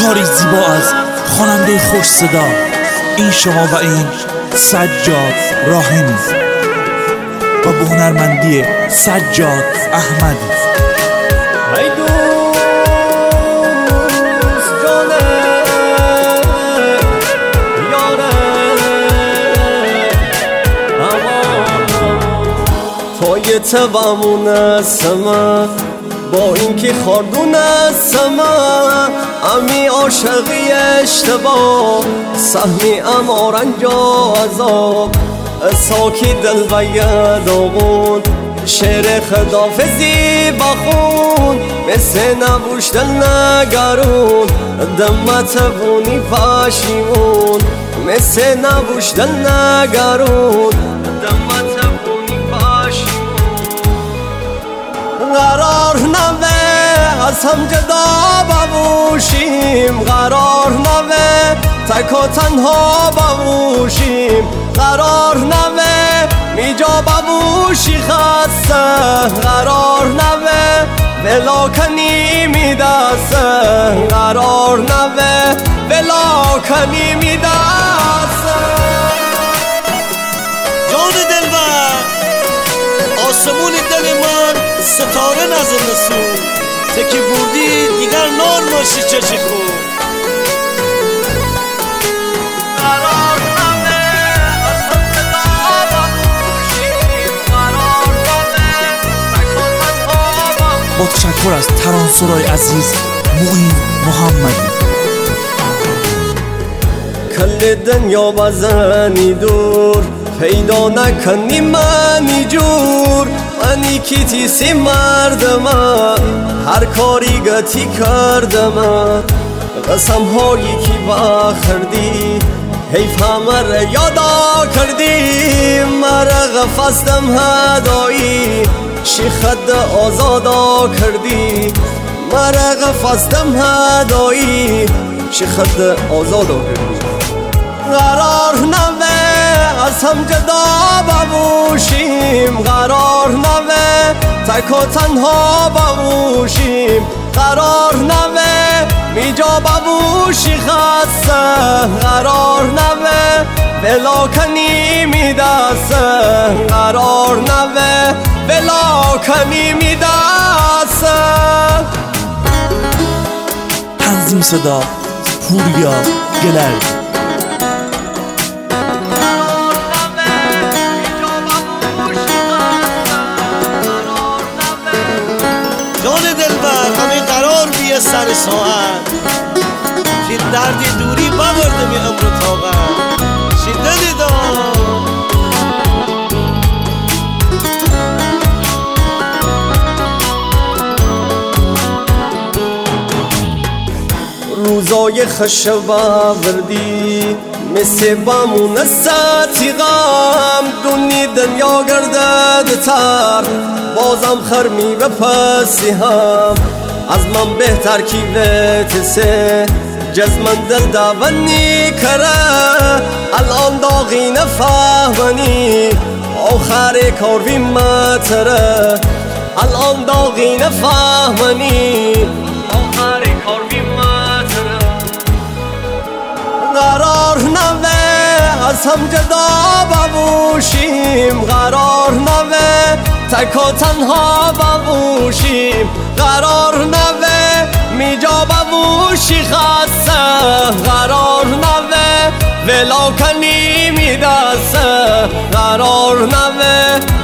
کاری زیبا از خواننده خوش صدا. این شما و این سجاد راهمی و به هنرمندی سجاد احمدی. ای دوست جانه یاره پای تبمون سما با اینکه خاردون سما امی عاشقی اشتباه سهمی اما رنج و عذاب ساکی دل و یداغون شعر خدافزی بخون مثل نبوش دل نگرون دمت بونی پشیمون مثل نبوش دل نگرون دمت بونی پشیمون قرار نوه از هم جدا ببوشیم قرار نوه تک و تنها ببوشیم قرار نوه میجا ببوشی خسته قرار نوه ولاکنی میدسته قرار نوه ولاکنی میدسته. جان دلبر آسمون دل من ستاره نزن نسون تکی بردی دیگر نار ناشی چشی خون با تشکر از ترانسرای عزیز معین محمدی. کل دنیا بزنی دور پیدا نکنی منی جور منی کی تیسی مردم هر کاری گتی کردم قسم هایی کی بخردی حیف همه را یادا کردی مرا غفستم هدایی شی خد آزادا کردی مرا غفستم هدایی شی خد آزادا کردی قرار نوه از هم جدا ببوشیم قرار نوه تک و تنها ببوشیم قرار نوه میجا ببوشی خسته قرار نوه ولاکنی میدسته قرار نوه ولاکنی میدسته. تنظیم صدا پوریا گلر. جان دلبر همین قرار بیه سر ساعت که دردی دوری ببرده می امر طاقت شدت دار روزای خشباوردی مثل بامون ساتی غم دنی دنیا گردد تر بازم خرمی به پسی هم از من بهتر کی بتسه جزمن دل داونی کره الان داغی نفهمنی آخر کار بی متره الان داغی نفهمنی آخر کار بی متره قرار نوه از هم جدا ببوشیم قرار نوه تک و تنها ببوشیم قرار نوه میجا ببوشی خسته قرار نوه ولاکنی میدسته قرار نوه